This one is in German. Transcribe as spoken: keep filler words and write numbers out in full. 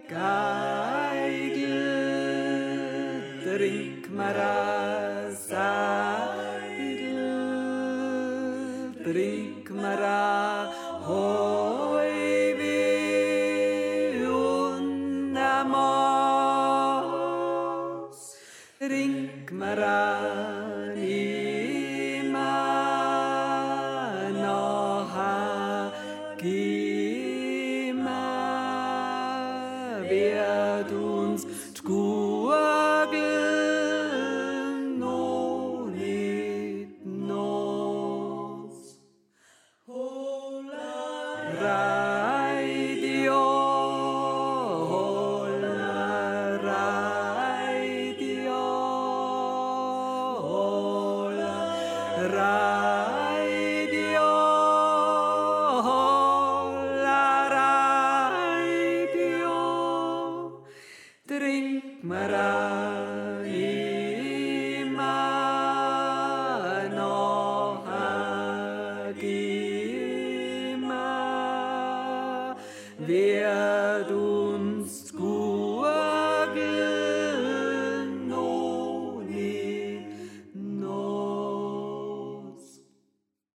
Geigel, trink Mara Seidel, trink Mara Hoi wie Unamos, trink Mara Nima Noha Gima, wird uns Tguagel no nit nos. Radio, hola radio, hola radio, hola radio, trink Mara ima noha gima, wird